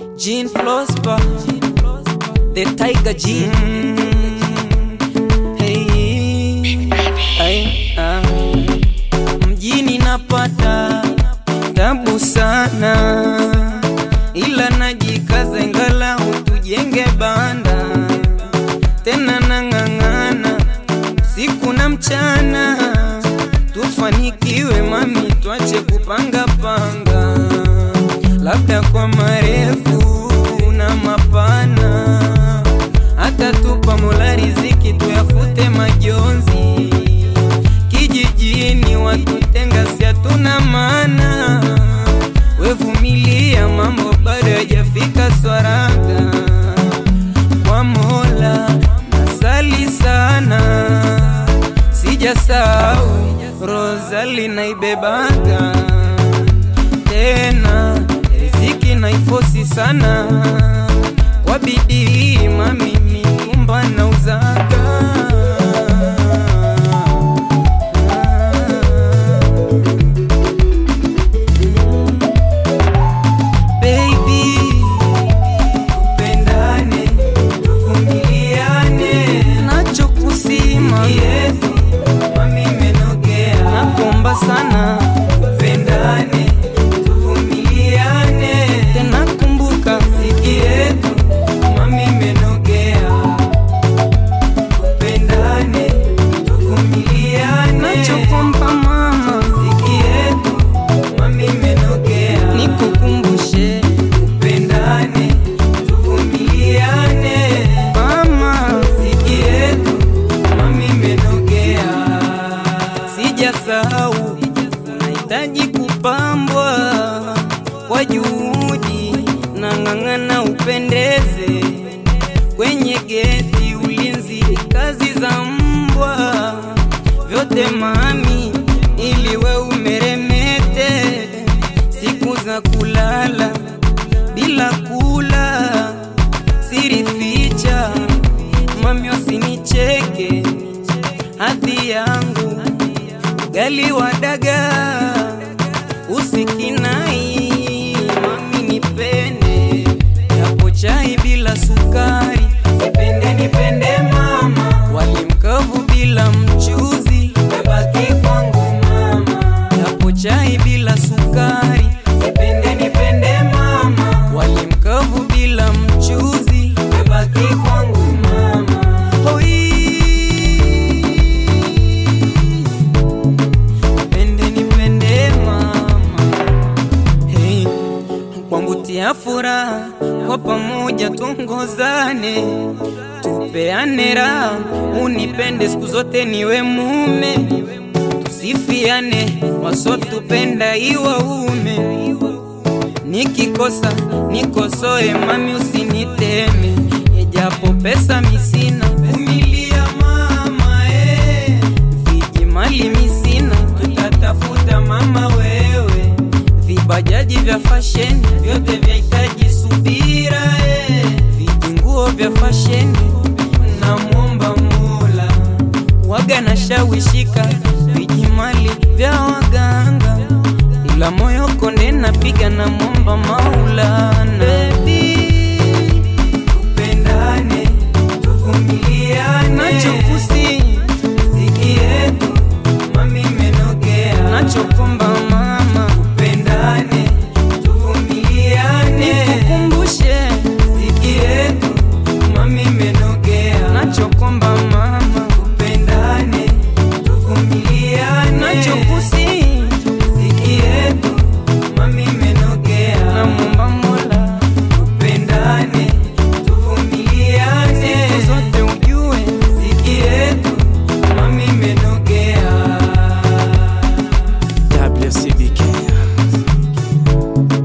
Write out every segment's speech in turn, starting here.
Gene Flospa, the Tiger G. Hey, mjini napata tabu sana, ila najikaza ingala utujenge banda. Tena nang'ang'ana siku na mchana, tufanikiwe mami, tuache kupanga panga. Labda kwa marefu na mapana, hata tupa Mola riziki tuyafute majonzi. Kijijini watutenga si hatuna maana, wevumilia mambo bado hajafika swaraga. Kwa Mola nasali sana, sijasahau Rozali naibebaga. Tena riziki naifosi sana, kwa bidii mami mitumba na uzaga. Baby, tupendane, tuvumiliane, nachokusima yesu mami menogea. Nakuomba sana tupendane, tuvumiliane, tena kumbuka ziki yetu mami menogea. Tupendane, tuvumiliane, nachokuomba mama ziki yetu mami menogea. Nikukumbushe tupendane, tuvumiliane mama ziki yetu mami menogea. Sijasahau unahitaji kupambwa kwa juhudi, na ng'ang'ana upendeze. Kwenye geti ulinzi, kazi za mbwa, vyote mami ili we umeremete. Siku za kulala bila kula, siri ficha mami, usinicheke. Hadhi yangu gali wadaga, usikinai mami nipende. Yapo chai bila sukari, nipende mama. Wali mkavu bila mchuzi, bebaki kwangu mama. Yapo chai bila sukari, nipende mama. Wali mkavu bila mchuzi, bebaki kwangu mama. Hoi, nipende mama. Hey, kwangu tia furaha, kwa pamoja tuongozane, tupeane raha. Unipende siku zote niwe mume, tusifiane wasotupenda iwa ume. Nikikosa nikosoe mami, usiniteme. Ejapo pesa misina, vumilia mama. Vijimali misina, tutatafuta mama wewe. Vibajaji vya fashion vyote vyahitaji subira. Vijinguo vya fashion na muomba Mola, waga na shawishika. Vijimali vya waganga, ila moyo konde napiga na muomba Maulana. Baby, tupendane, tuvumiliane, nachokusi ziki yetu mami menogea. Nachokomba mama tupendane, tuvumiliane, nikukumbushe ziki yetu mami menogea. Nachokomba mama tupendane, tuvumiliane, nachokusi ziki yetu mami menogea. Namuomba Mola tupendane, tuvumiliane, siku zote ujue ziki yetu mami menogea. WCB Kenya.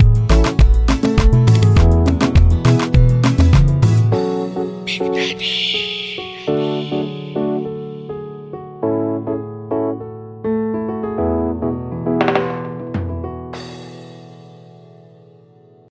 Big Daddy.